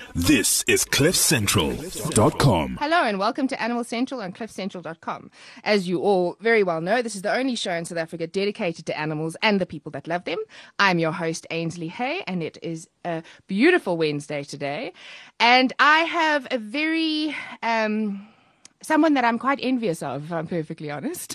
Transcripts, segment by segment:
This is CliffCentral.com. Hello and welcome to Animal Central on CliffCentral.com. As you all very well know, this is the only show in South Africa dedicated to animals and the people that love them. I'm your host, Ainsley Hay, and it is a beautiful Wednesday today. And I have a very, someone that I'm quite envious of, if I'm perfectly honest,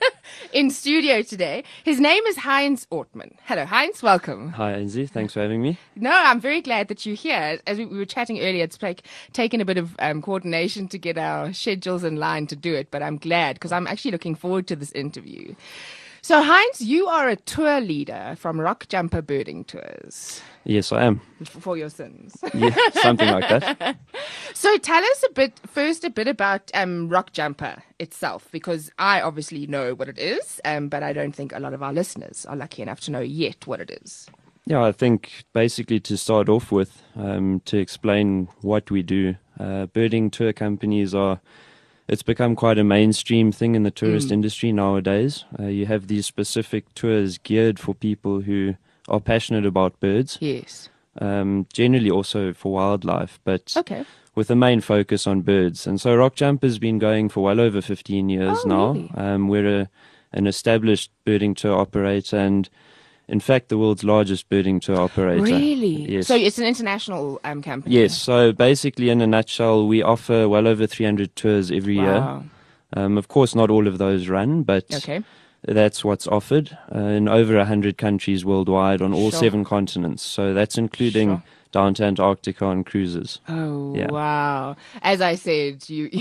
in studio today. His name is Heinz Ortmann. Hello, Heinz. Welcome. Hi, Ainsley. Thanks for having me. No, I'm very glad that you're here. As we were chatting earlier, it's taken a bit of coordination to get our schedules in line to do it, but I'm glad because I'm actually looking forward to this interview. So, Heinz, you are a tour leader from Rock Jumper Birding Tours. Yes, I am. For your sins. Yeah, something like that. So tell us a bit about Rock Jumper itself, because I obviously know what it is, but I don't think a lot of our listeners are lucky enough to know yet what it is. Yeah, I think basically to start off with, to explain what we do, birding tour companies it's become quite a mainstream thing in the tourist industry nowadays. You have these specific tours geared for people who are passionate about birds. Yes. Generally also for wildlife, but Okay. with a main focus on birds. And so Rock Jumper's been going for well over 15 years now. Really? We're an established birding tour operator and, in fact, the world's largest birding tour operator. Really? Yes. So it's an international company? Yes. So basically, in a nutshell, we offer well over 300 tours every Wow. year. Of course, not all of those run, but Okay. that's what's offered in over 100 countries worldwide on all Sure. 7 continents. So that's including Sure. down to Antarctica on cruises. Oh, Yeah. wow. As I said,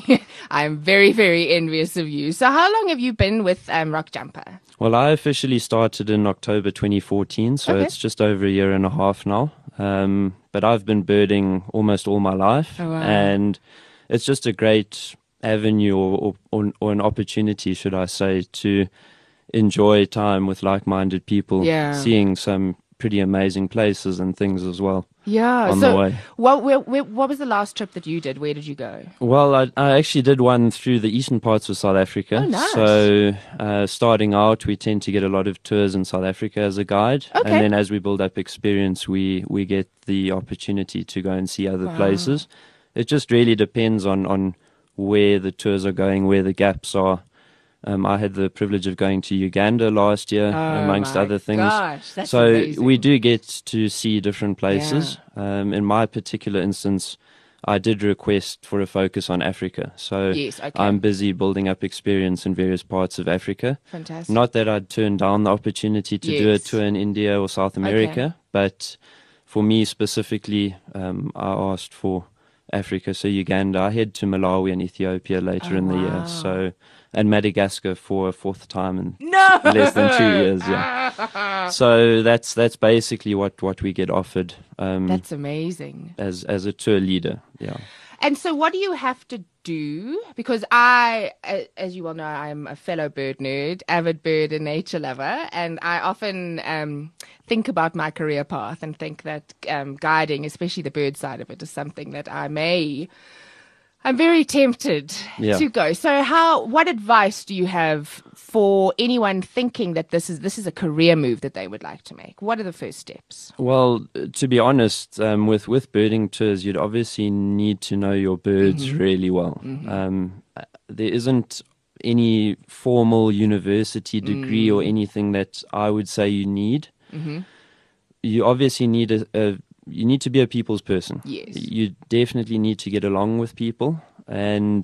I'm very, very envious of you. So how long have you been with Rock Jumper? Well, I officially started in October 2014, so Okay. it's just over a year and a half now. But I've been birding almost all my life, Oh, wow. and it's just a great avenue or an opportunity, should I say, to enjoy time with like-minded people, Yeah. seeing some pretty amazing places and things as well. Yeah. On so the way. What was the last trip that you did? Where did you go? Well, I actually did one through the eastern parts of South Africa. Oh, nice. So starting out, we tend to get a lot of tours in South Africa as a guide. Okay. And then as we build up experience, we get the opportunity to go and see other Wow. places. It just really depends on where the tours are going, where the gaps are. I had the privilege of going to Uganda last year, amongst my other things. Gosh, that's So amazing. we do get to see different places. In my particular instance, I did request for a focus on Africa. So Yes, okay. I'm busy building up experience in various parts of Africa. Fantastic. Not that I'd turn down the opportunity to do a Yes. tour in India or South America, but for me specifically, I asked for Africa, so Uganda. I head to Malawi and Ethiopia later in the wow. year, and Madagascar for a 4th time in No! less than 2 years. Yeah. So that's basically what we get offered That's amazing. as a tour leader. Yeah. And so what do you have to do? Because I, as you well know, I'm a fellow bird nerd, avid bird and nature lover, and I often think about my career path and think that guiding, especially the bird side of it, is something that I'm very tempted to go. So what advice do you have for anyone thinking that this is a career move that they would like to make? What are the first steps? Well, to be honest, with birding tours, you'd obviously need to know your birds really well. There isn't any formal university degree or anything that I would say you need. You obviously need you need to be a people's person. Yes. You definitely need to get along with people and,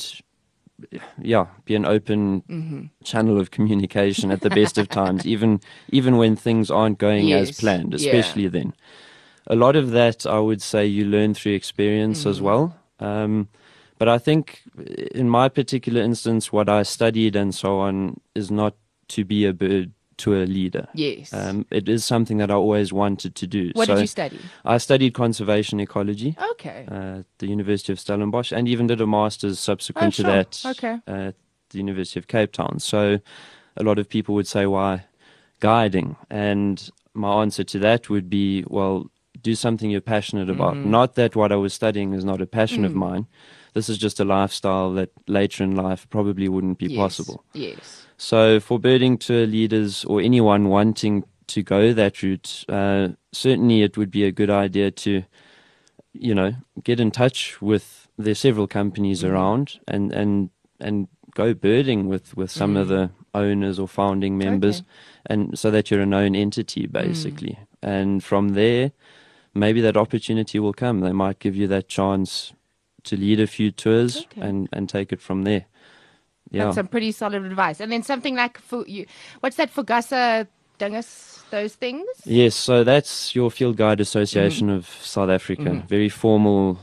be an open channel of communication at the best of times, even when things aren't going as Yes. planned, especially then. A lot of that, I would say, you learn through experience as well. But I think in my particular instance, what I studied and so on is not to be a bird tour leader. Yes. It is something that I always wanted to do. What did you study? I studied conservation ecology Okay. at the University of Stellenbosch and even did a master's subsequent to sure. that Okay. at the University of Cape Town. So a lot of people would say, why guiding? And my answer to that would be, well, do something you're passionate about. Not that what I was studying is not a passion of mine. This is just a lifestyle that later in life probably wouldn't be possible. Yes. So for birding tour leaders or anyone wanting to go that route, certainly it would be a good idea to get in touch with, there's several companies around, and go birding with some of the owners or founding members, Okay. and so that you're a known entity basically. And from there, maybe that opportunity will come. They might give you that chance to lead a few tours Okay. and take it from there. Yeah. That's some pretty solid advice. And then something like what's that, Fugasa Dingus, those things? Yes, so that's your Field Guide Association of South Africa. Very formal.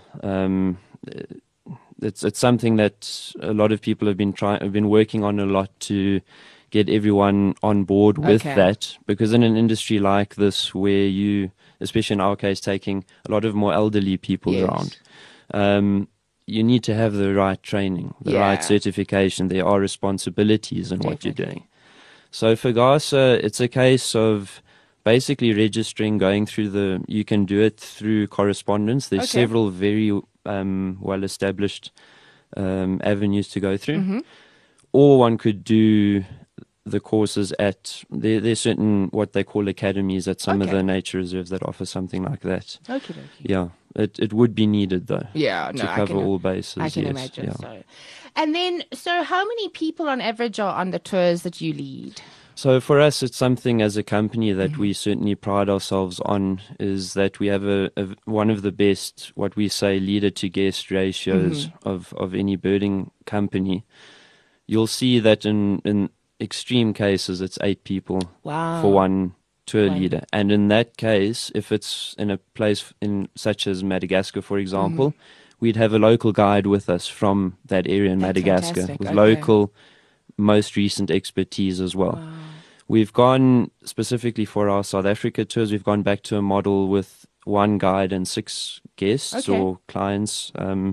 It's something that a lot of people have been working on a lot to get everyone on board with Okay. that, because in an industry like this, where you, especially in our case, taking a lot of more elderly people Yes. around, you need to have the right training, the Yeah. right certification. There are responsibilities in what you're Definitely. doing. So for GASA, it's a case of basically registering, going through you can do it through correspondence. There's Okay. several very well-established avenues to go through. Or one could do the courses there's certain what they call academies at some of Okay. the nature reserves that offer something like that. Okay. Yeah, it would be needed though. Yeah, no, To cover all bases. I can yes, imagine. yeah. So, and then, so how many people on average are on the tours that you lead? So for us, it's something as a company that we certainly pride ourselves on, is that we have one of the best, what we say, leader to guest ratios of any birding company. You'll see that in extreme cases, it's 8 people Wow. for one tour Wow. leader. And in that case, if it's in a place such as Madagascar, for example, we'd have a local guide with us from that area in That's Madagascar fantastic. with Okay. local, most recent expertise as well. We've gone specifically for our South Africa tours. We've gone back to a model with 1 guide and 6 guests Okay. or clients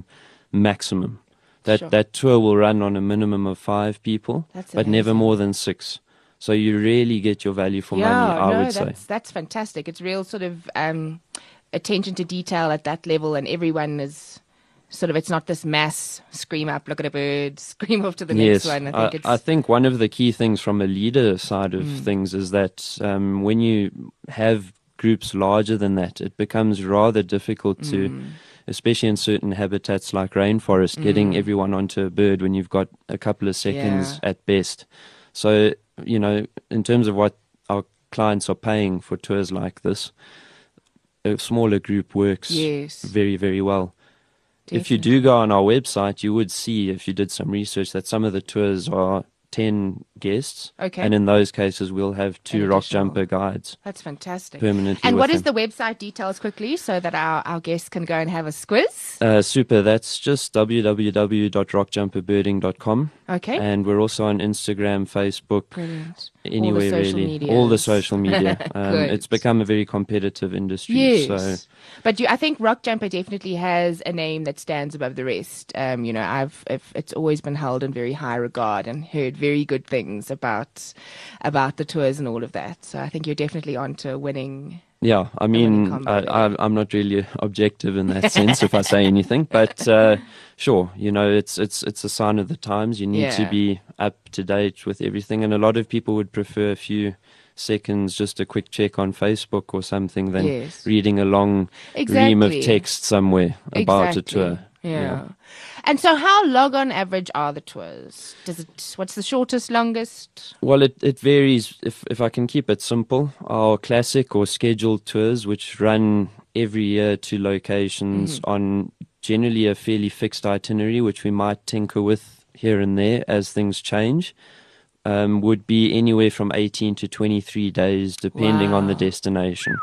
maximum. Sure. That tour will run on a minimum of 5 people, That's but never amazing. more than 6. So you really get your value for money, I would say. that's fantastic. It's real sort of attention to detail at that level, and everyone is sort of, it's not this mass scream up, look at a bird, scream off to the next Yes, one. I think I think one of the key things from a leader side of things is that when you have groups larger than that, it becomes rather difficult to, especially in certain habitats like rainforest, getting everyone onto a bird when you've got a couple of seconds Yeah. at best. So, in terms of what our clients are paying for tours like this, a smaller group works Yes. very, very well. If you do go on our website, you would see, if you did some research, that some of the tours are 10 guests. Okay. And in those cases, we'll have 2 An rock additional- jumper guides That's fantastic. permanently And with what is them. the website details quickly, so that our guests can go and have a squiz? Super. That's just www.rockjumperbirding.com. Okay. And we're also on Instagram, Facebook, Brilliant. anywhere social really. medias. All the social media. Good. It's become a very competitive industry. Yes. So But I think Rock Jumper definitely has a name that stands above the rest. It's always been held in very high regard and heard very good things about the tours and all of that. So I think you're definitely on to winning. yeah, I winning mean, combo there. I'm not really objective in that sense if I say anything, but sure, it's a sign of the times. You need to Yeah. be up to date with everything, and a lot of people would prefer a few seconds, just a quick check on Facebook or something, than Yes. reading a long ream of Exactly. text somewhere about a Exactly. tour. Yeah. And so how long on average are the tours? What's the shortest, longest? Well, it varies. If I can keep it simple, our classic or scheduled tours, which run every year to locations on generally a fairly fixed itinerary, which we might tinker with here and there as things change, would be anywhere from 18 to 23 days, depending on the Wow. destination.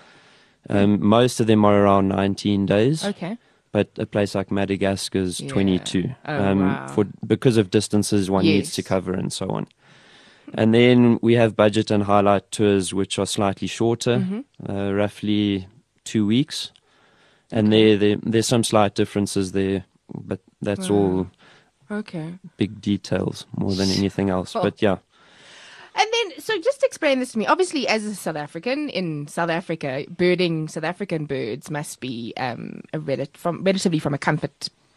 Most of them are around 19 days. Okay. But a place like Madagascar is Yeah. 22. Oh, wow. Because of distances one needs to Yes. cover and so on. And then we have budget and highlight tours, which are slightly shorter, roughly 2 weeks. And there's some slight differences there, but that's all Okay. big details more than anything else. Oh. But yeah. And then, so just explain this to me. Obviously, as a South African in South Africa, birding South African birds must be relatively from a comfort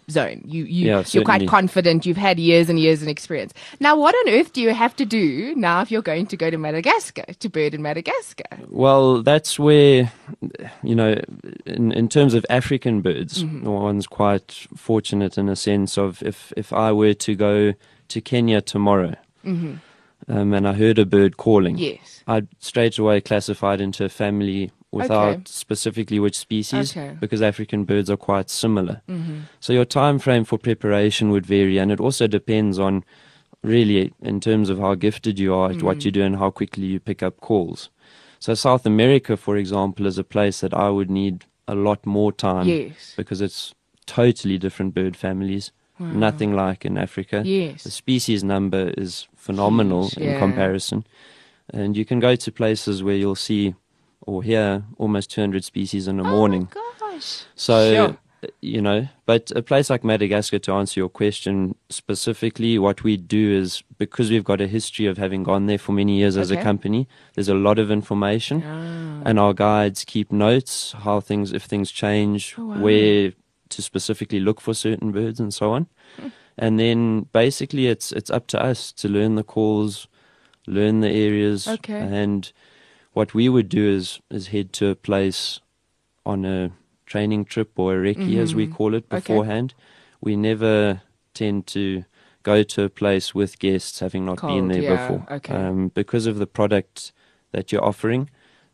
zone. Yeah, You're quite certainly. confident. You've had years and years of experience. Now, what on earth do you have to do now if you're going to go to Madagascar, to bird in Madagascar? Well, that's where, in terms of African birds, one's quite fortunate in a sense of if I were to go to Kenya tomorrow, and I heard a bird calling, Yes. I'd straight away classify it into a family without Okay. specifically which species, Okay. because African birds are quite similar. So your time frame for preparation would vary, and it also depends on really in terms of how gifted you are at what you do and how quickly you pick up calls. So South America, for example, is a place that I would need a lot more time Yes. because it's totally different bird families. Nothing like in Africa. Yes. The species number is phenomenal Huge, in yeah. comparison. And you can go to places where you'll see or hear almost 200 species in a morning. Oh my gosh. So, Sure. but a place like Madagascar, to answer your question specifically, what we do is, because we've got a history of having gone there for many years as a Okay. company, there's a lot of information, and our guides keep notes, if things change, Oh, wow. where to specifically look for certain birds and so on. And then basically it's up to us to learn the calls, learn the areas, Okay. and what we would do is head to a place on a training trip or a recce, as we call it, Okay. beforehand. We never tend to go to a place with guests having not been Cold, there yeah, before. okay. Because of the product that you're offering,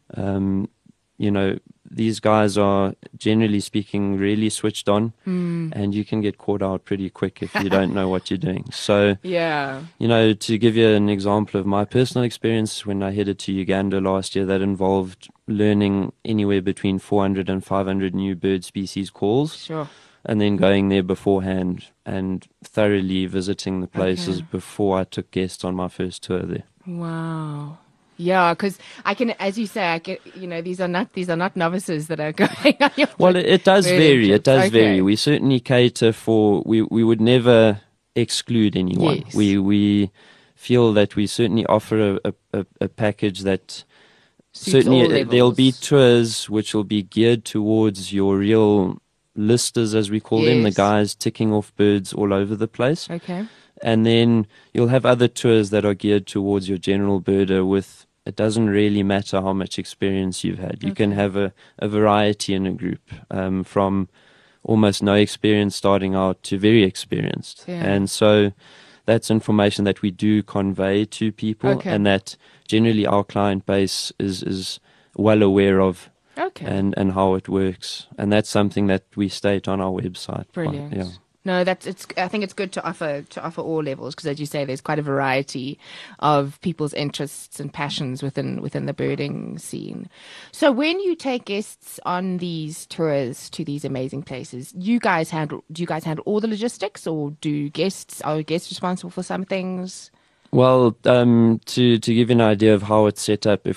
these guys are, generally speaking, really switched on, and you can get caught out pretty quick if you don't know what you're doing. So, Yeah. to give you an example of my personal experience, when I headed to Uganda last year, that involved learning anywhere between 400 and 500 new bird species calls, Sure. and then going there beforehand and thoroughly visiting the places Okay. before I took guests on my first tour there. Wow. Yeah, because I can, as you say, these are not novices that are going on your Well, it does birding vary. It trips. does Okay. vary. We certainly cater for. We would never exclude anyone. Yes. We feel that we certainly offer a package that Suits certainly all there'll be levels. tours which will be geared towards your real listers, as we call them, the Yes. guys ticking off birds all over the place. Okay. And then you'll have other tours that are geared towards your general birder with, it doesn't really matter how much experience you've had. You can have a variety in a group, from almost no experience starting out to very experienced. Yeah. And so that's information that we do convey to people, Okay. and that generally our client base is well aware of, Okay. and how it works. And that's something that we state on our website. Brilliant. Yeah. No, I think it's good to offer all levels, because, as you say, there's quite a variety of people's interests and passions within the birding scene. So when you take guests on these tours to these amazing places, do you guys handle all the logistics, or are guests responsible for some things? Well, to give you an idea of how it's set up,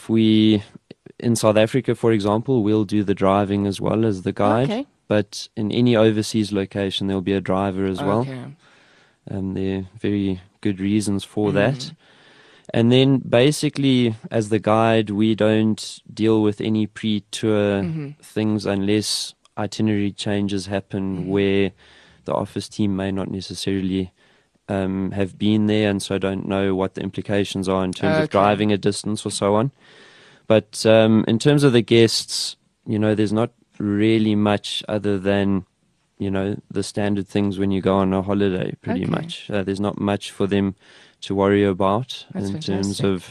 in South Africa, for example, we'll do the driving as well as the guide. Okay. But in any overseas location, there'll be a driver as well. Okay. There are very good reasons for that. And then basically, as the guide, we don't deal with any pre-tour things unless itinerary changes happen where the office team may not necessarily have been there, and so don't know what the implications are in terms of Okay. driving a distance or so on. But in terms of the guests, there's not really much other than, the standard things when you go on a holiday, pretty Okay. much. There's not much for them to worry about That's in terms fantastic. of,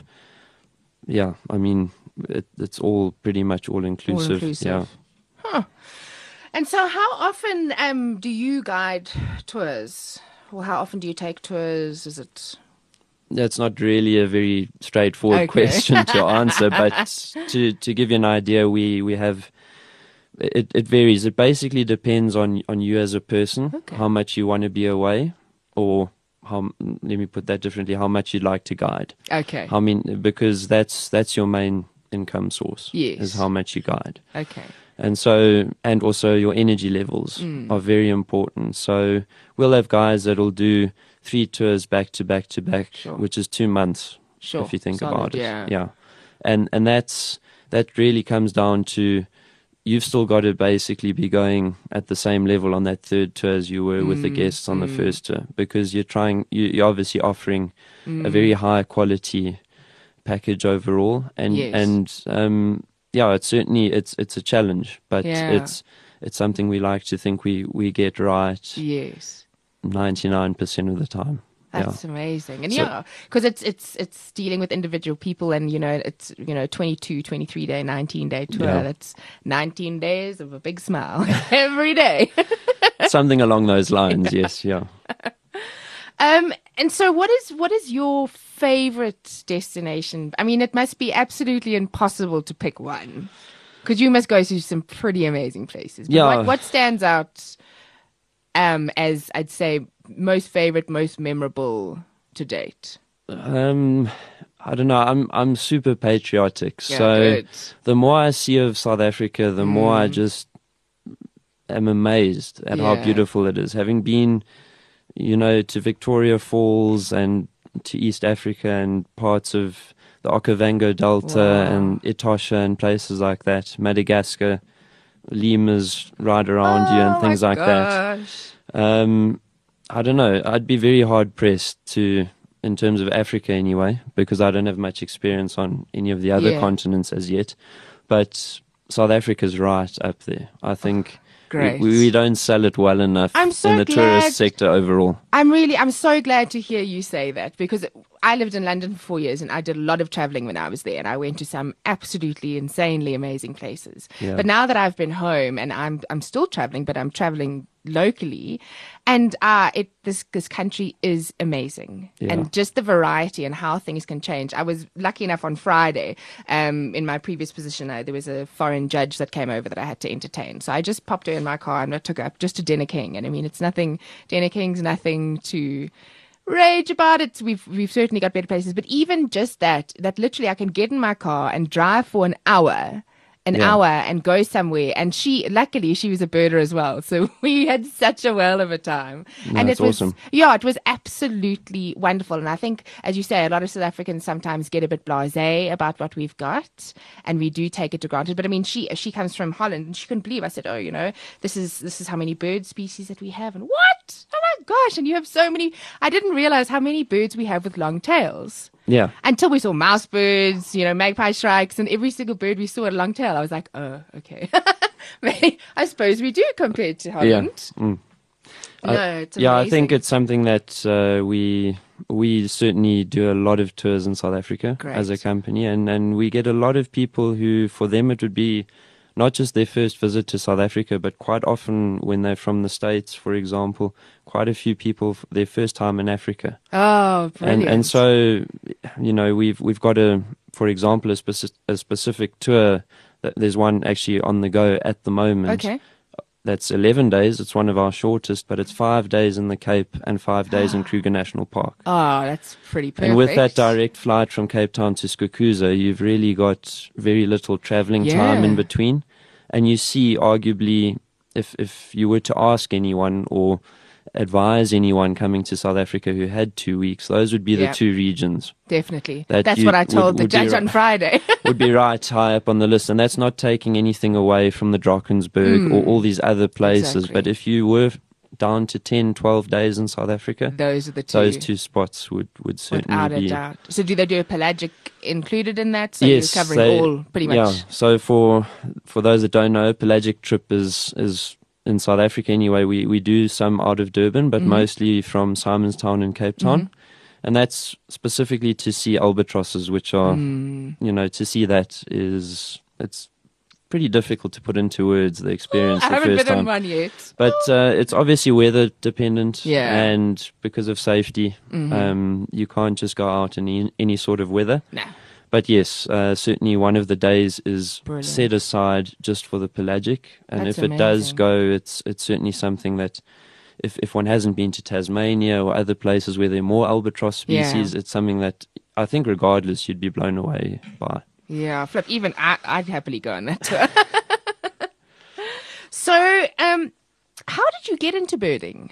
it's all pretty much all inclusive. All-inclusive. Yeah. And so how often do you guide tours? Or how often do you take tours? Is it... That's not really a very straightforward Okay. question to answer, but to give you an idea, we have, it varies. It basically depends on you as a person, Okay. how much you want to be away, or let me put that differently, how much you'd like to guide. Okay. Because that's your main income source, Yes. is how much you guide. Okay. And so, and also your energy levels are very important. So we'll have guys that'll do 3 tours back to back to back, Sure. which is 2 months, Sure. if you think Solid, about it. yeah. Yeah. And that really comes down to, you've still got to basically be going at the same level on that third tour as you were with the guests on the first tour, because you're obviously offering a very high quality package overall, and it's certainly it's a challenge, but it's something we like to think we get right. Yes. 99% of the time. That's amazing. And because it's dealing with individual people, and it's 22, 23 day, 19-day tour. That's 19 days of a big smile every day. Something along those lines. Yes. Yeah. And so what is your favorite destination? I mean, it must be absolutely impossible to pick one, because you must go to some pretty amazing places. But what stands out as, I'd say, most favorite, most memorable to date? I don't know. I'm super patriotic. Yeah, so good. The more I see of South Africa, the more I just am amazed at how beautiful it is. Having been, to Victoria Falls and to East Africa and parts of the Okavango Delta and Etosha and places like that, Madagascar, lemurs right around you and things like that. I don't know. I'd be very hard pressed to, in terms of Africa anyway, because I don't have much experience on any of the other continents as yet. But South Africa's right up there. I think Great. We don't sell it well enough in the tourist sector overall. I'm so glad to hear you say that, because I lived in London for 4 years and I did a lot of traveling when I was there, and I went to some absolutely insanely amazing places. Yeah. But now that I've been home and I'm still traveling, but I'm traveling locally, and this country is amazing, and just the variety and how things can change. I was lucky enough on Friday, in my previous position, there was a foreign judge that came over that I had to entertain, so I just popped her in my car and I took her up just to Dinner King. And I mean, Dinner King's nothing to rage about. It we've certainly got better places, but even just that literally I can get in my car and drive for an hour and go somewhere. And luckily she was a birder as well, so we had such a well of a time. And it was awesome. It was absolutely wonderful. And I think, as you say, a lot of South Africans sometimes get a bit blasé about what we've got, and we do take it for granted. But I mean, she comes from Holland, and she couldn't believe. I said, this is how many bird species that we have. And what? Oh my gosh! And you have so many. I didn't realize how many birds we have with long tails. Yeah. Until we saw mouse birds, magpie shrikes, and every single bird we saw had a long tail. I was like, oh, okay. I suppose we do compared to Holland. Yeah. Mm. No, it's amazing. I think it's something that we certainly do a lot of tours in South Africa as a company, and we get a lot of people who, for them, it would be not just their first visit to South Africa, but quite often when they're from the States, for example, quite a few people, their first time in Africa. Oh, brilliant. And so, we've got for example, a specific tour. There's one actually on the go at the moment. Okay. That's 11 days. It's one of our shortest, but it's 5 days in the Cape and 5 days in Kruger National Park. Oh, that's pretty perfect. And with that direct flight from Cape Town to Skukuza, you've really got very little traveling time in between. And you see, arguably, if you were to ask anyone or advise anyone coming to South Africa who had 2 weeks, those would be the two regions. Definitely. That's what I told the judge on Friday. Would be right high up on the list. And that's not taking anything away from the Drakensberg or all these other places. Exactly. But if you were down to 10, 12 days in South Africa, those are the two. Those two spots would certainly without be. A doubt. So do they do a pelagic included in that? So yes, you're covering all pretty much. Yeah. So for those that don't know, a pelagic trip is in South Africa anyway. We do some out of Durban, but mostly from Simonstown and Cape Town. And that's specifically to see albatrosses, which are, to see that it's pretty difficult to put into words, the experience the first time. I haven't been on one yet. But it's obviously weather dependent. Yeah. And because of safety, you can't just go out in any sort of weather. No. But yes, certainly one of the days is set aside just for the pelagic. And That's if it does go, it's certainly something that if one hasn't been to Tasmania or other places where there are more albatross species, it's something that I think regardless you'd be blown away by. Yeah, Flip, even I'd happily go on that tour. So, how did you get into birding?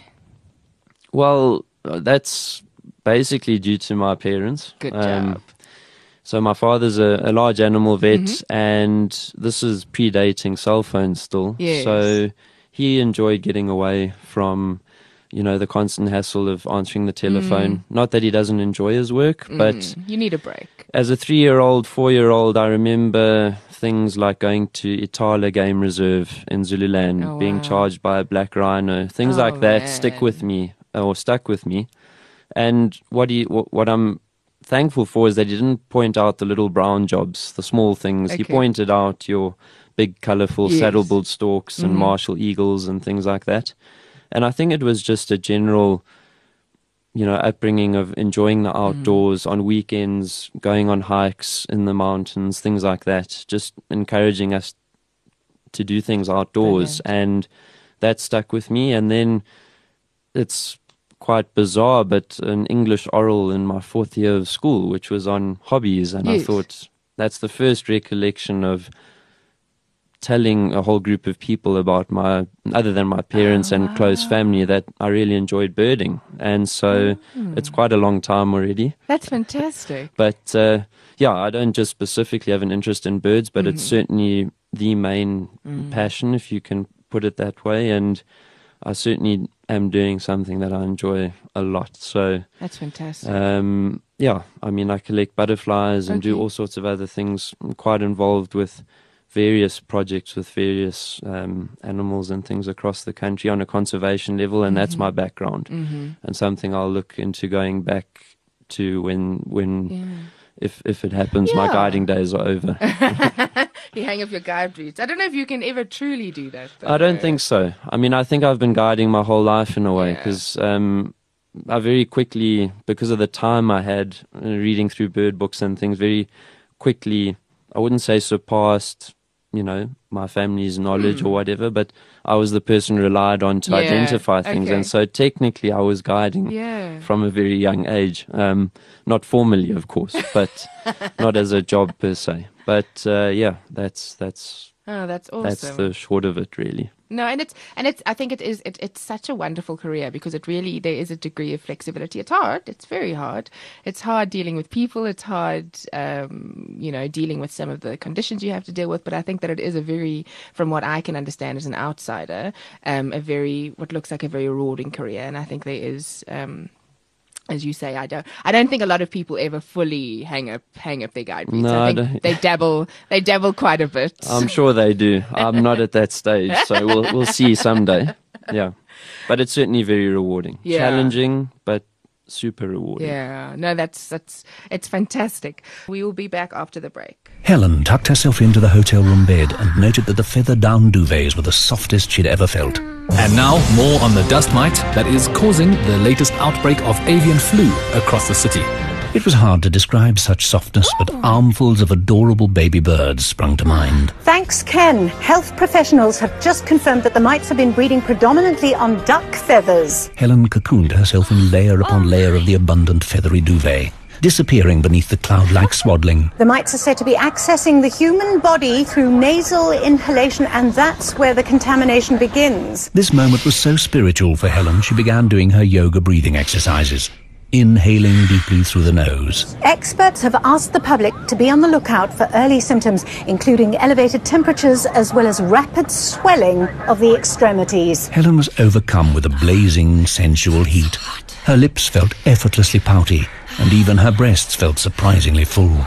Well, that's basically due to my parents. Good job. So my father's a large animal vet, and this is predating cell phones still. Yes. So he enjoyed getting away from, the constant hassle of answering the telephone. Not that he doesn't enjoy his work, but You need a break. as a 3-year-old, 4-year-old, I remember things like going to Itala Game Reserve in Zululand, being charged by a black rhino. Things like that stuck with me. And what I'm thankful for is that he didn't point out the little brown jobs, the small things. He pointed out your big, colourful saddle-billed storks and martial eagles and things like that. And I think it was just a general, upbringing of enjoying the outdoors on weekends, going on hikes in the mountains, things like that, just encouraging us to do things outdoors. And that stuck with me. And then it's quite bizarre, but an English oral in my 4th year of school, which was on hobbies. And I thought that's the first recollection of telling a whole group of people about other than my parents and close family, that I really enjoyed birding. And so it's quite a long time already. That's fantastic. But I don't just specifically have an interest in birds, but it's certainly the main passion, if you can put it that way. And I certainly am doing something that I enjoy a lot. So that's fantastic. I collect butterflies and do all sorts of other things. I'm quite involved with various projects with various animals and things across the country on a conservation level, and that's my background, and something I'll look into going back to when if it happens, my guiding days are over. You hang up your guide boots. I don't know if you can ever truly do that, though. I don't think so. I think I've been guiding my whole life in a way, because I very quickly, because of the time I had reading through bird books and things, very quickly, I wouldn't say surpassed, my family's knowledge or whatever, but I was the person relied on to identify things. And so technically I was guiding from a very young age. Not formally, of course, but not as a job per se. But that's that's awesome. That's the short of it, really. No, and it's I think it's such a wonderful career, because there is a degree of flexibility. It's hard. It's very hard. It's hard dealing with people. It's hard, dealing with some of the conditions you have to deal with. But I think that it is from what I can understand as an outsider, what looks like a very rewarding career. And I think there is, as you say, I don't think a lot of people ever fully hang up their guide boots. No, I think they dabble quite a bit. I'm sure they do. I'm not at that stage, so we'll see someday. Yeah, but it's certainly very rewarding, challenging, but super rewarding. Yeah, no, it's fantastic. We will be back after the break. Helen tucked herself into the hotel room bed and noted that the feather-down duvets were the softest she'd ever felt. And now, more on the dust mite that is causing the latest outbreak of avian flu across the city. It was hard to describe such softness, but armfuls of adorable baby birds sprung to mind. Thanks, Ken. Health professionals have just confirmed that the mites have been breeding predominantly on duck feathers. Helen cocooned herself in layer upon layer of the abundant feathery duvet, disappearing beneath the cloud-like swaddling. The mites are said to be accessing the human body through nasal inhalation, and that's where the contamination begins. This moment was so spiritual for Helen, she began doing her yoga breathing exercises, inhaling deeply through the nose. Experts have asked the public to be on the lookout for early symptoms, including elevated temperatures as well as rapid swelling of the extremities. Helen was overcome with a blazing, sensual heat. Her lips felt effortlessly pouty, and even her breasts felt surprisingly full.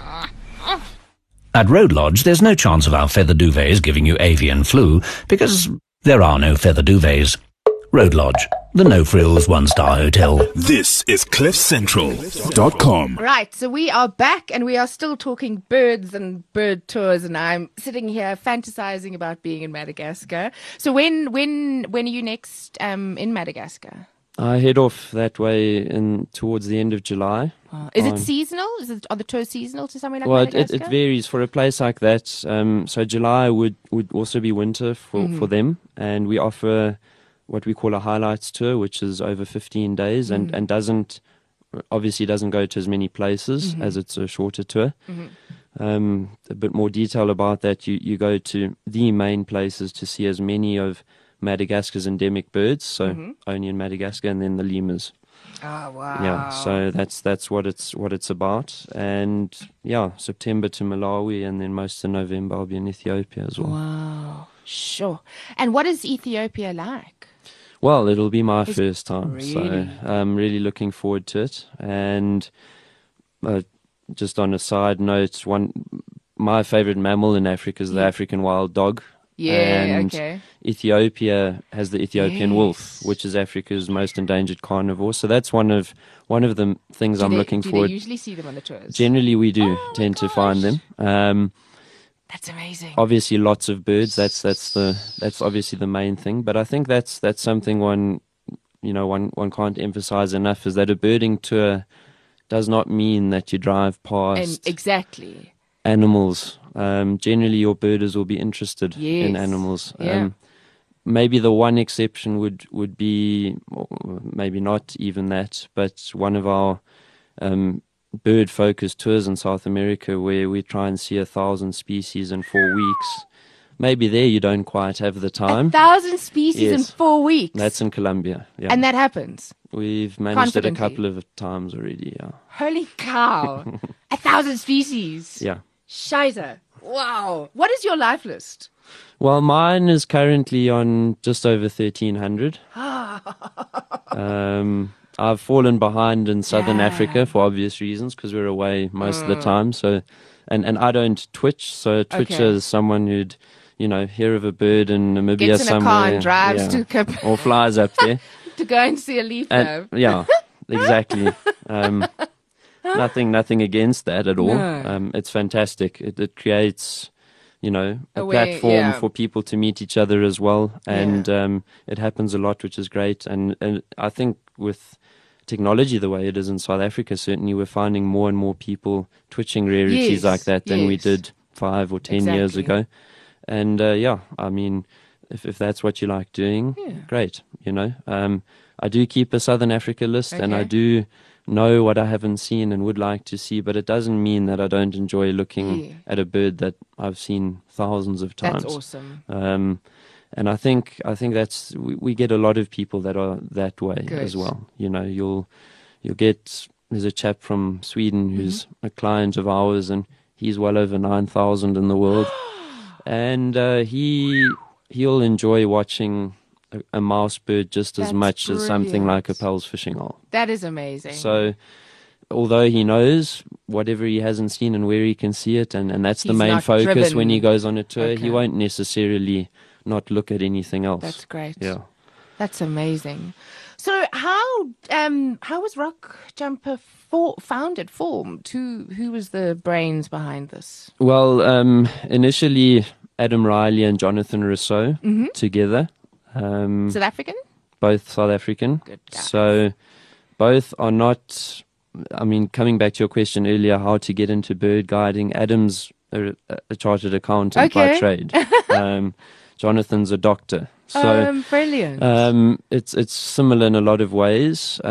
At Road Lodge, there's no chance of our feather duvets giving you avian flu, because there are no feather duvets. Road Lodge, the no-frills one-star hotel. This is CliffCentral.com. Right, so we are back, and we are still talking birds and bird tours, and I'm sitting here fantasizing about being in Madagascar. So when are you next in Madagascar? I head off that way towards the end of July. Is it seasonal? Are the tours seasonal to somewhere like Well, Madagascar? it varies for a place like that. So July would also be winter for them, and we offer what we call a highlights tour, which is over 15 days and doesn't go to as many places as it's a shorter tour. A bit more detail about that, you go to the main places to see as many of Madagascar's endemic birds, so only in Madagascar, and then the lemurs. Oh, wow. Yeah, so that's what it's about. And yeah, September to Malawi, and then most of November I'll be in Ethiopia as well. Wow. Sure. And what is Ethiopia like? Well, it'll be my first time, so really? I'm really looking forward to it. And just on a side note, my favorite mammal in Africa is the African wild dog. Yeah, and okay. Ethiopia has the Ethiopian wolf, which is Africa's most endangered carnivore. So that's one of the things I'm looking forward. Do they usually see them on the tours? Generally, we do tend to find them. That's amazing. Obviously, lots of birds. That's obviously the main thing. But I think that's something one can't emphasize enough, is that a birding tour does not mean that you drive past exactly animals. Generally, your birders will be interested in animals. Yeah. Maybe the one exception would be, or maybe not even that, but one of our bird-focused tours in South America, where we try and see 1,000 species in 4 weeks. Maybe there you don't quite have the time. 1,000 species in 4 weeks. That's in Colombia. Yeah. And that happens. We've managed it a couple of times already. Yeah. Holy cow! 1,000 species. Yeah. Scheisse. Wow. What is your life list? Well, mine is currently on just over 1,300. I've fallen behind in Southern Africa for obvious reasons, because we're away most of the time. So, and I don't twitch. So Twitch is someone who'd, hear of a bird in Namibia Gets in somewhere, a car and drives to Cape or flies up there to go and see a leaf blow. Yeah, exactly. Nothing against that at all. No. It's fantastic. It creates, a platform for people to meet each other as well, and it happens a lot, which is great. And I think with technology the way it is in South Africa, certainly we're finding more and more people twitching rarities like that than we did 5 or 10 years ago. And I mean, if that's what you like doing, great. I do keep a Southern Africa list, and I do know what I haven't seen and would like to see, but it doesn't mean that I don't enjoy looking at a bird that I've seen thousands of times. That's awesome. And I think that's we get a lot of people that are that way as well. You'll get, there's a chap from Sweden who's a client of ours, and he's well over 9,000 in the world, and he'll enjoy watching a mouse bird just as much as something like a Pel's fishing owl. That is amazing. So, although he knows whatever he hasn't seen and where he can see it, and that's the main focus when he goes on a tour, he won't necessarily not look at anything else. That's great. Yeah. That's amazing. So how was Rock Jumper formed? Who was the brains behind this? Well, initially Adam Riley and Jonathan Rousseau together. South African? Both South African. Good guys. So both are not, coming back to your question earlier, how to get into bird guiding, Adam's a chartered accountant by trade. Jonathan's a doctor. So brilliant. It's similar in a lot of ways.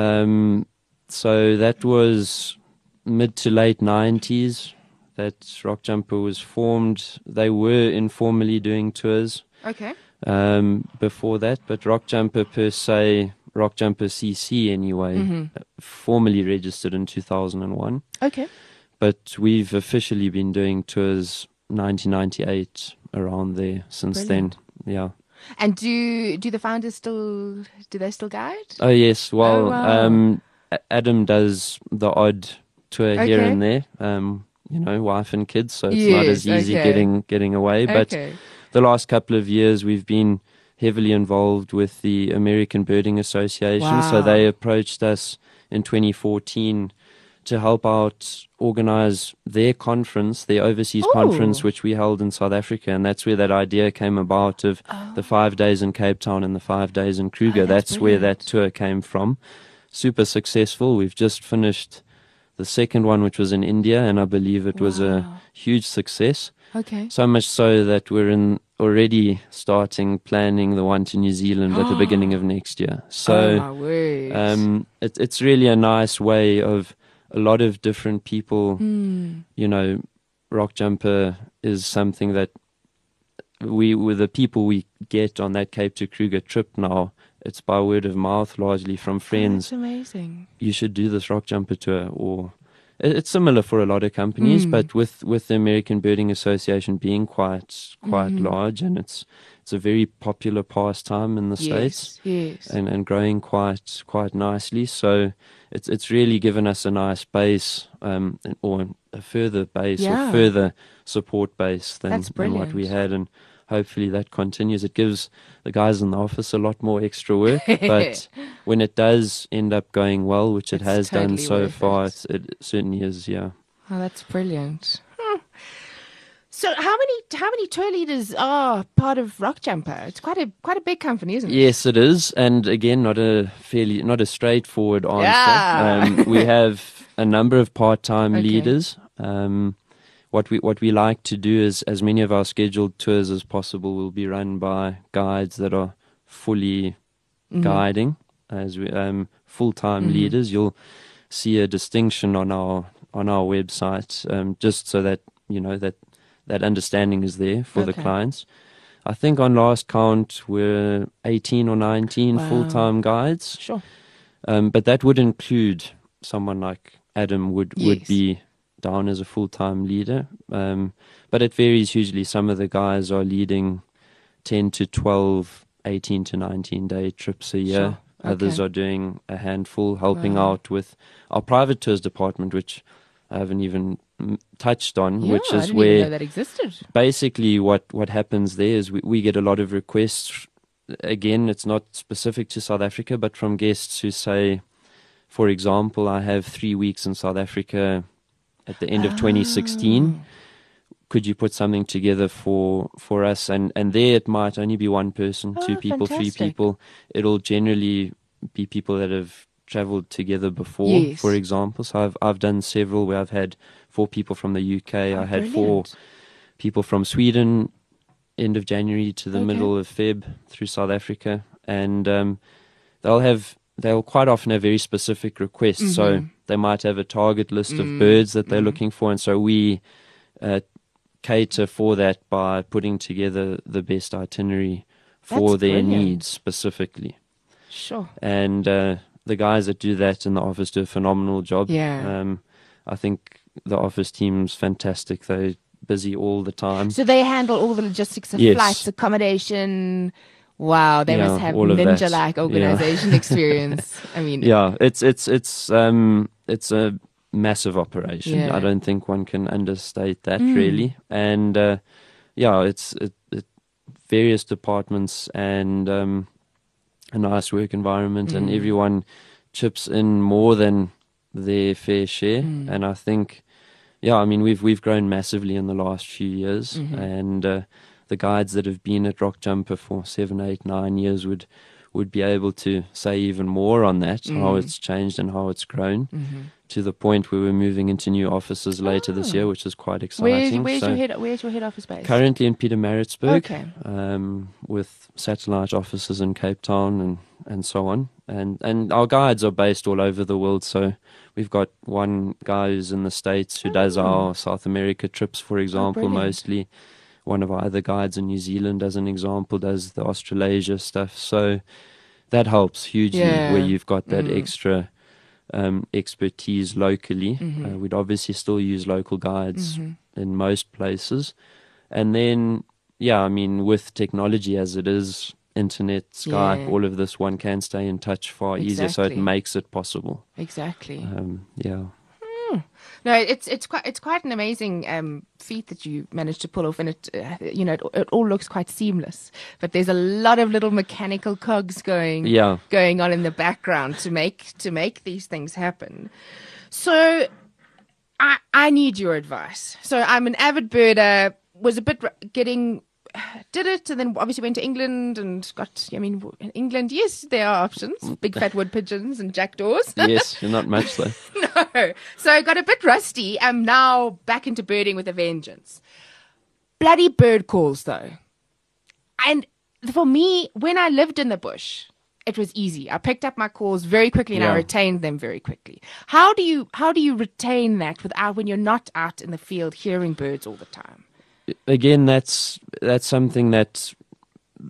So that was mid to late 90s that Rock Jumper was formed. They were informally doing tours. Okay. Before that, but Rock Jumper per se, Rock Jumper CC anyway, formally registered in 2001. Okay. But we've officially been doing tours 1998, around there since then. Yeah. And do the founders still guide? Oh yes. Well, Adam does the odd tour here and there. Wife and kids, so it's not as easy getting away. But the last couple of years, we've been heavily involved with the American Birding Association. Wow. So they approached us in 2014 to help out organize their conference, their overseas conference, which we held in South Africa. And that's where that idea came about of the 5 days in Cape Town and the 5 days in Kruger. That's where that tour came from. Super successful. We've just finished the second one, which was in India, and I believe it was a huge success. Okay. So much so that we're already starting planning the one to New Zealand at the beginning of next year. So my word. It's really a nice way of a lot of different people. Rock Jumper is something that with the people we get on that Cape to Kruger trip now, it's by word of mouth largely from friends. That's amazing. You should do this rock jumper tour, or it's similar for a lot of companies, but with the American Birding Association being quite large, and it's a very popular pastime in the States, and growing quite nicely. So it's really given us a nice base, or a further base, or further support base than what we had, and hopefully that continues. It gives the guys in the office a lot more extra work, but when it does end up going well, which it has totally done so far, it. it certainly is. Yeah. Oh, that's brilliant. So how many tour leaders are part of Rock Jumper? It's quite a big company, isn't it? Yes, it is, and again, not a straightforward answer. Yeah. We have a number of part-time leaders. What we like to do is, as many of our scheduled tours as possible will be run by guides that are fully guiding, as we full-time leaders. You'll see a distinction on our website, just so that you know that understanding is there for the clients. I think on last count we're 18 or 19 full-time guides. Sure. But that would include someone like Adam would be down as a full-time leader. But it varies hugely. Some of the guys are leading 10 to 12, 18 to 19-day trips a year. Sure. Others are doing a handful, helping out with our private tours department, which I haven't even touched on, which I is didn't where even know that existed. basically what happens there is we get a lot of requests. Again, it's not specific to South Africa, but from guests who say, for example, I have 3 weeks in South Africa at the end of 2016. Could you put something together for us? And there it might only be one person, two people, fantastic. 3 people. It'll generally be people that have traveled together before, for example. So I've done several where I've had 4 people from the UK. I had 4 people from Sweden, end of January to the middle of Feb through South Africa. And they'll quite often have very specific requests. So they might have a target list of birds that they're looking for. And so we cater for that by putting together the best itinerary for their needs specifically. Sure. And the guys that do that in the office do a phenomenal job. Yeah. I think the office team's fantastic. They're busy all the time. So they handle all the logistics of flights, accommodation. Wow, they must have all of that. ninja-like organization experience. I mean, it's a massive operation. Yeah. I don't think one can understate that really. And it's various departments and a nice work environment, and everyone chips in more than their fair share. And I think, we've grown massively in the last few years, and the guides that have been at Rock Jumper for 7, 8, 9 years would be able to say even more on that, how it's changed and how it's grown, to the point where we're moving into new offices later this year, which is quite exciting. Where's your head office based? Currently in Pietermaritzburg, Okay. with satellite offices in Cape Town and so on. And our guides are based all over the world. So we've got one guy who's in the States who does our South America trips, for example, mostly. One of our other guides in New Zealand, as an example, does the Australasia stuff. So that helps hugely where you've got that extra expertise locally. We'd obviously still use local guides in most places. And then, with technology as it is, internet, Skype, all of this, one can stay in touch far easier. So it makes it possible. Exactly. No, it's quite an amazing feat that you managed to pull off, and it all looks quite seamless. But there's a lot of little mechanical cogs going on in the background to make these things happen. So I need your advice. So I'm an avid birder. Was a bit did it, and then obviously went to England and in England, yes, there are options. Big fat wood pigeons and jackdaws. Yes, you're not much though. No. So I got a bit rusty. I'm now back into birding with a vengeance. Bloody bird calls though. And for me, when I lived in the bush, it was easy. I picked up my calls very quickly and I retained them very quickly. How do you retain that when you're not out in the field hearing birds all the time? Again, that's something that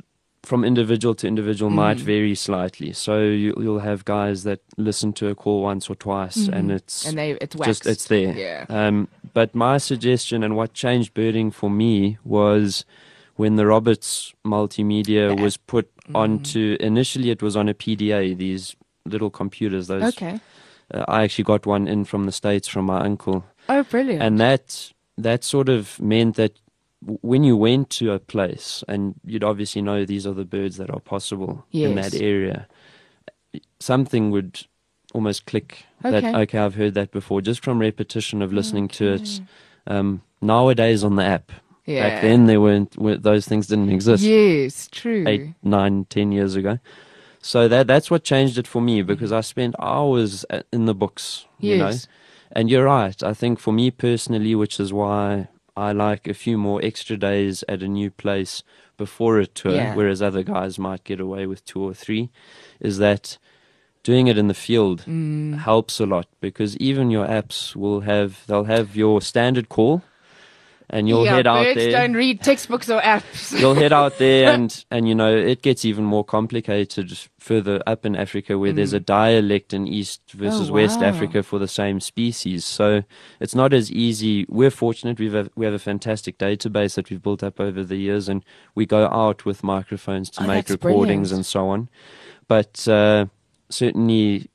from individual to individual might vary slightly. So you'll have guys that listen to a call once or twice, and it's waxed. it's there. Yeah. But my suggestion and what changed birding for me was when the Roberts multimedia was put onto. Initially, it was on a PDA. These little computers. Those. Okay. I actually got one in from the States from my uncle. Oh, brilliant. And that sort of meant that when you went to a place, and you'd obviously know these are the birds that are possible in that area, something would almost click that, okay, I've heard that before, just from repetition of listening to it. Nowadays on the app. Back then those things didn't exist. Yes, true. 8, 9, 10 years ago. So that's what changed it for me, because I spent hours in the books, you know. And you're right. I think for me personally, which is why I like a few more extra days at a new place before a tour, whereas other guys might get away with 2 or 3, is that doing it in the field helps a lot, because even your apps they'll have your standard call. And you'll head out there. Birds don't read textbooks or apps. You'll head out there, and you know, it gets even more complicated further up in Africa, where there's a dialect in East versus West Africa for the same species. So it's not as easy. We're fortunate. We have a fantastic database that we've built up over the years, and we go out with microphones to make recordings and so on. But certainly,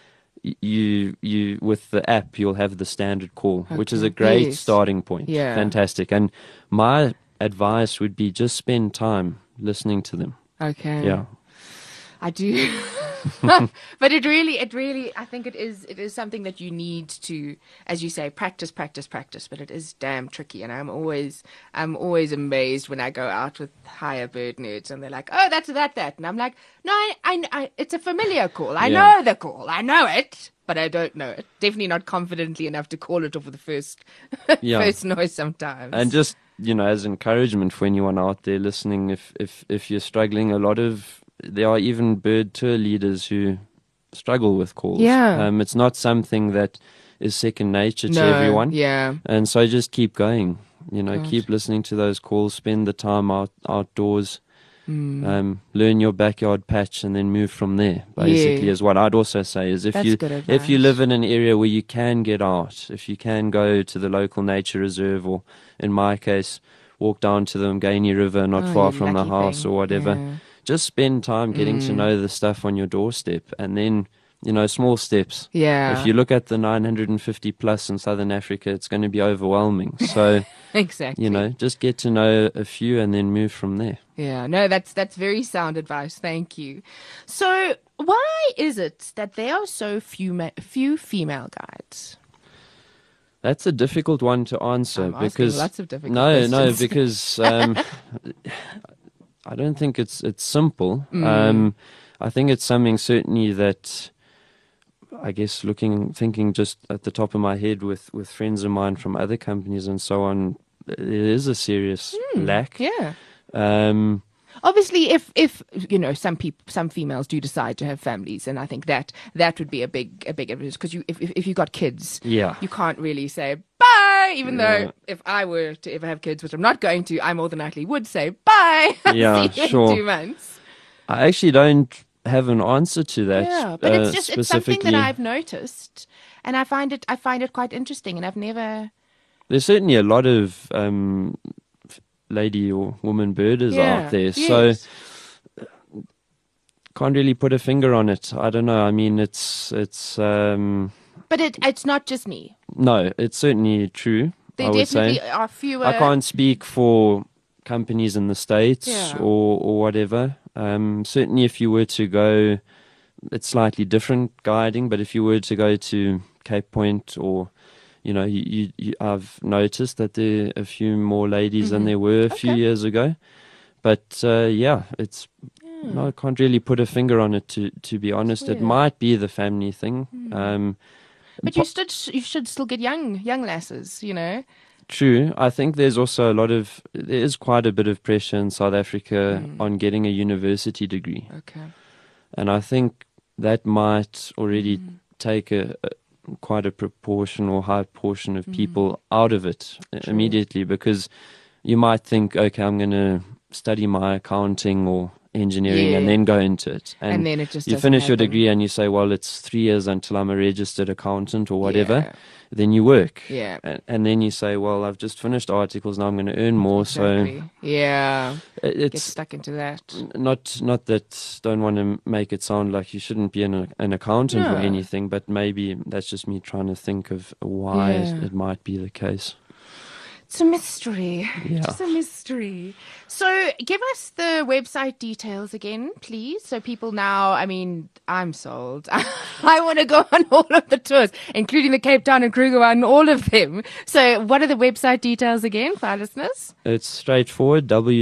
you with the app, you'll have the standard call, which is a great starting point. Fantastic. And my advice would be just spend time listening to them. I do. But it really, I think it is something that you need to, as you say, practice, but it is damn tricky. And I'm always amazed when I go out with higher bird nerds and they're like, oh, that's that. And I'm like, no, I it's a familiar call. I know the call. I know it, but I don't know it. Definitely not confidently enough to call it off with the first noise sometimes. And just, you know, as encouragement for anyone out there listening, if you're struggling, there are even bird tour leaders who struggle with calls. It's not something that is second nature to everyone. And so just keep going. You know, keep listening to those calls. Spend the time outdoors. Learn your backyard patch, and then move from there. Basically, is what I'd also say. Is if you live in an area where you can get out, if you can go to the local nature reserve, or in my case, walk down to the Mgeni River, not far from the house or whatever. Just spend time getting to know the stuff on your doorstep, and then, you know, small steps. If you look at the 950 plus in Southern Africa, it's going to be overwhelming. So, exactly. You know, just get to know a few and then move from there. No, that's very sound advice. Thank you. So, why is it that there are so few female guides? That's a difficult one to answer. Because lots of difficult questions. No, because I don't think it's simple. I think it's something certainly that, I guess, thinking just at the top of my head with friends of mine from other companies and so on, there is a serious lack. Obviously, if you know, some females do decide to have families, and I think that would be a big evidence, because if you got kids, you can't really say bye. Even though if I were to ever have kids, which I'm not going to, I more than likely would say bye. See you in 2 months. I actually don't have an answer to that. But it's something that I've noticed, and I find it quite interesting, and I've never. There's certainly a lot of lady or woman birders out there, so can't really put a finger on it. I don't know. I mean, it's but it's not just me. No, it's certainly true. There definitely are fewer. I can't speak for companies in the States or whatever. Certainly, if you were to go, it's slightly different guiding, but if you were to go to Cape Point, or you know, I've noticed that there are a few more ladies than there were a few years ago. But it's no, I can't really put a finger on it. To be honest, it might be the family thing. But you should still get young lasses, you know. True. I think there is quite a bit of pressure in South Africa on getting a university degree. And I think that might already take quite a proportion or high portion of people out of it immediately, because you might think, okay, I'm going to study my accounting or engineering and Yeah. then go into it. And then it just you doesn't finish your happen. degree and you say, well, it's 3 years until I'm a registered accountant or whatever. Yeah. Then you work. Yeah. And then you say, well, I've just finished articles, now I'm going to earn more. Exactly. Yeah. So Get it's stuck into that. not that, don't want to make it sound like you shouldn't be an accountant or No. anything, but maybe that's just me trying to think of why Yeah. it might be the case. It's a mystery. Yeah. Just a mystery. So give us the website details again, please. So people now, I mean, I'm sold. I want to go on all of the tours, including the Cape Town and Kruger one, all of them. So what are the website details again for our listeners? It's straightforward,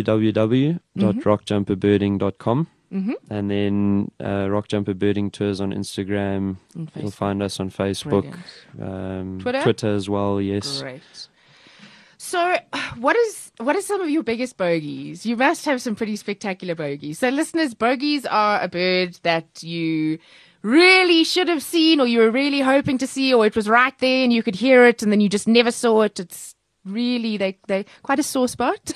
www.rockjumperbirding.com. And then Rockjumper Birding Tours on Instagram. You'll find us on Facebook. Twitter as well, yes. Great. So, what are some of your biggest bogeys? You must have some pretty spectacular bogeys. So, listeners, bogeys are a bird that you really should have seen, or you were really hoping to see, or it was right there and you could hear it, and then you just never saw it. It's really they quite a sore spot.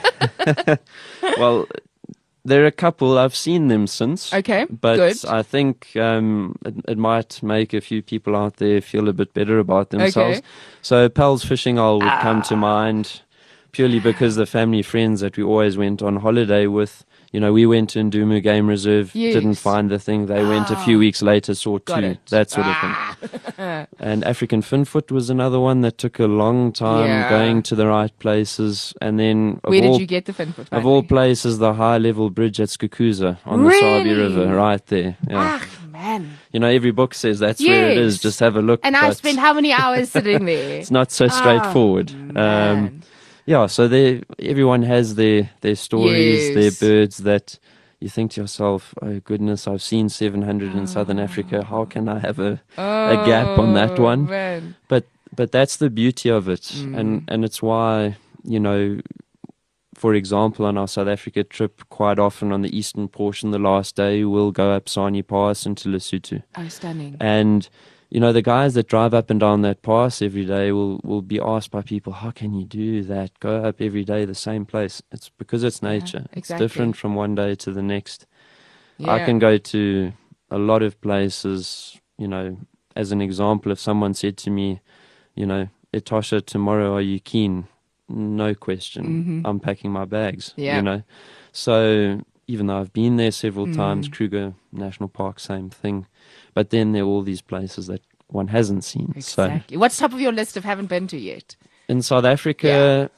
Well, there are a couple. I've seen them since. Okay, But good. I think it might make a few people out there feel a bit better about themselves. Okay. So Pel's Fishing Owl would come to mind purely because the family friends that we always went on holiday with, you know, we went to Ndumu Game Reserve, Yes. didn't find the thing. They went a few weeks later, saw Got two, it. that sort of thing. And African Finfoot was another one that took a long time Yeah. going to the right places. And then Where did you get the finfoot? of all places, the high-level bridge at Skukuza on the Sabi Really? River, right there. Yeah. Ah, man. You know, every book says that's where it is. Yes. Just have a look. And I but spent how many hours sitting there? It's not so straightforward. Man. Yeah, so everyone has their stories, Yes. their birds that you think to yourself, oh goodness, I've seen 700 in Southern Africa. How can I have a gap on that one? Man. But that's the beauty of it, and it's why, you know, for example, on our South Africa trip, quite often on the eastern portion, the last day we'll go up Sani Pass into Lesotho, Oh, stunning. and you know the guys that drive up and down that pass every day will be asked by people, how can you do that? Go up every day the same place. It's because it's nature. It's exactly. different from one day to the next. Yeah. I can go to a lot of places, you know, as an example, if someone said to me, you know, Etosha, tomorrow are you keen? No question. I'm packing my bags, Yeah. you know. So even though I've been there several times, Kruger National Park, same thing. But then there are all these places that one hasn't seen. Exactly. What's top of your list of haven't been to yet? So in South Africa,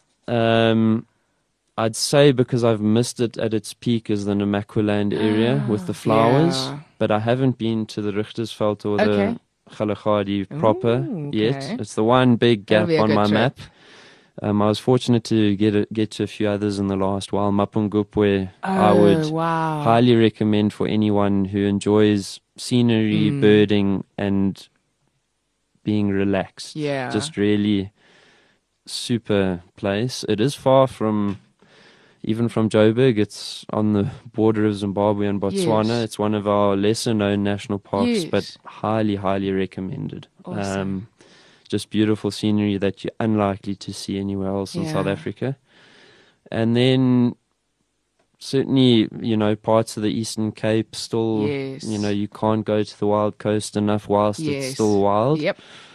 I'd say because I've missed it at its peak is the Namaqualand area with the flowers. yeah. But I haven't been to the Richtersveld or Okay. the Kalahari proper Ooh, yet. okay. It's the one big That'll gap be a on good my trip. map. I was fortunate to get to a few others in the last while. Mapungubwe, I would wow. highly recommend for anyone who enjoys scenery, birding, and being relaxed. Yeah. Just really super place. It is far from, even from Joburg. It's on the border of Zimbabwe and Botswana. Yes. It's one of our lesser known national parks, Yes. but highly, highly recommended. Awesome. Just beautiful scenery that you're unlikely to see anywhere else in South Yeah. Africa. And then certainly, you know, parts of the Eastern Cape still, Yes. you know, you can't go to the Wild Coast enough whilst Yes. it's still wild. Yep.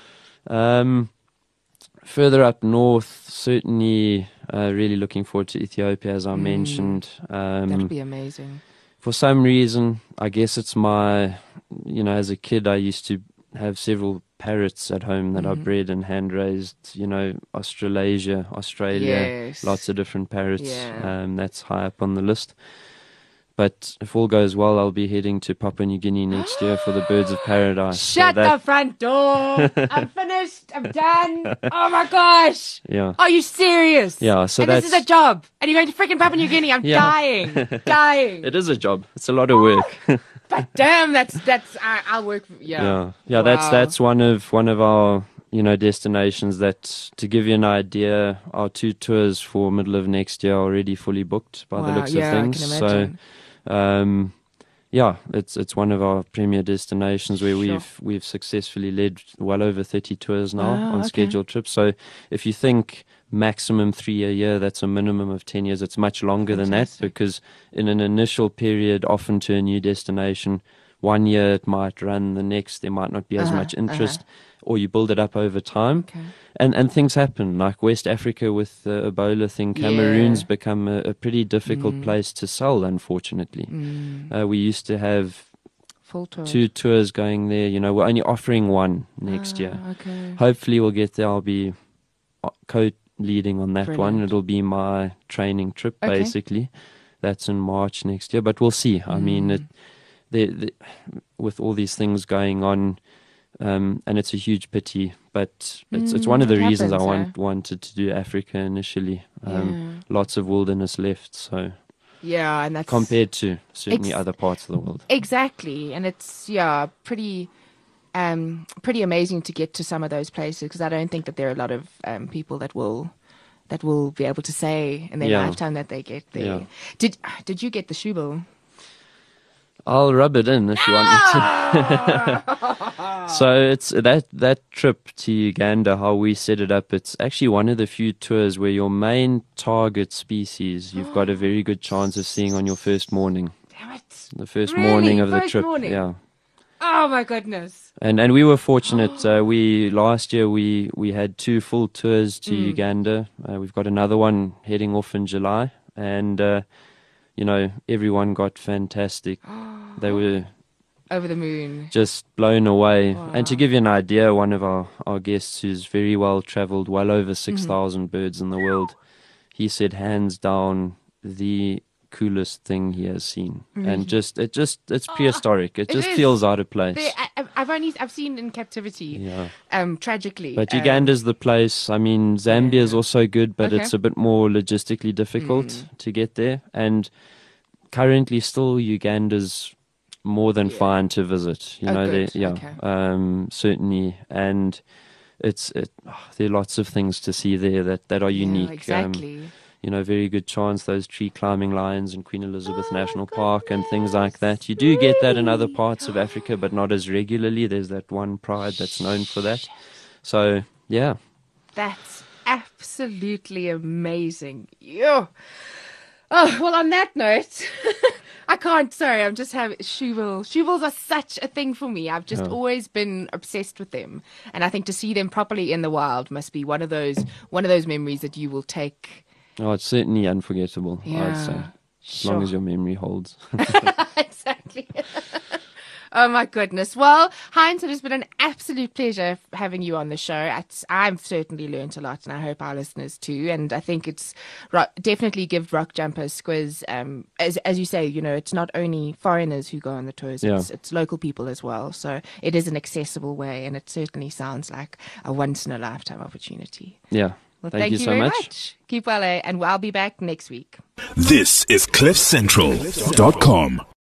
Further up north, certainly really looking forward to Ethiopia, as I mentioned. That'd be amazing. For some reason, I guess it's my, you know, as a kid, I used to have several parrots at home that I bred and hand raised, you know, Australasia, Australia, Yes. lots of different parrots. Yeah. That's high up on the list. But if all goes well, I'll be heading to Papua New Guinea next year for the Birds of Paradise. So Shut the that- front door. I'm finished. I'm done. Oh my gosh. Yeah. Are you serious? Yeah, so and this is a that's- job. And you're going to freaking Papua New Guinea. I'm Yeah. dying. It is a job. It's a lot of work. But damn, that's I'll work. Yeah. Yeah. Wow. That's one of our, you know, destinations that, to give you an idea, our 2 tours for middle of next year are already fully booked by the Wow, looks yeah, I of things. can imagine. So Yeah, it's one of our premier destinations where we've successfully led well over 30 tours now on scheduled trips. So if you think maximum 3 a year, that's a minimum of 10 years. It's much longer than that, because in an initial period, often to a new destination, 1 year it might run, the next there might not be as much interest, or you build it up over time. And things happen, like West Africa with the Ebola thing. Cameroon's become a pretty difficult place to sell, unfortunately. We used to have Full tour. 2 tours going there. We're only offering 1 next year. Hopefully we'll get there. I'll be co-leading on that one. It'll be my training trip, basically. That's in March next year, but we'll see. I mean, with all these things going on, and it's a huge pity, but it's one of the reasons I wanted to do Africa initially. Lots of wilderness left, so and that's compared to certainly other parts of the world. Exactly, and it's pretty amazing to get to some of those places, because I don't think that there are a lot of people that will be able to say in their lifetime that they get there. Did you get the Schubil? I'll rub it in if you want me to. So it's that trip to Uganda, how we set it up, it's actually one of the few tours where your main target species you've got a very good chance of seeing on your first morning. Damn it. The first morning of the First trip. morning? Yeah. Oh my goodness. And we were fortunate. Last year we had 2 full tours to Uganda. We've got another one heading off in July, and everyone got fantastic. They were over the moon, just blown away. Wow. And to give you an idea, one of our guests who's very well traveled, well over 6,000 birds in the world, he said hands down the coolest thing he has seen. And it's prehistoric. It just feels out of place. I've seen in captivity, tragically. But Uganda's the place. I mean, Zambia is also good, but it's a bit more logistically difficult to get there. And currently still Uganda's more than fine to visit. Certainly. And there are lots of things to see there that are unique. Exactly. Very good chance, those tree climbing lions in Queen Elizabeth National Park and things like that. You do get that in other parts of Africa, but not as regularly. There's that one pride that's known for that. So, yeah. That's absolutely amazing. Oh, well, on that note, I'm just having Shuvals. Shuvals are such a thing for me. I've just always been obsessed with them. And I think to see them properly in the wild must be one of those memories that you will take. Oh, it's certainly unforgettable, I'd say. As long as your memory holds. Exactly. Oh, my goodness. Well, Heinz, it has been an absolute pleasure having you on the show. I've certainly learned a lot, and I hope our listeners too. And I think it's definitely give Rock Jumper a squiz. As you say, it's not only foreigners who go on the tours, it's local people as well. So it is an accessible way, and it certainly sounds like a once-in-a-lifetime opportunity. Yeah. Well, thank you so very much. Keep well, and I'll be back next week. This is CliffCentral.com.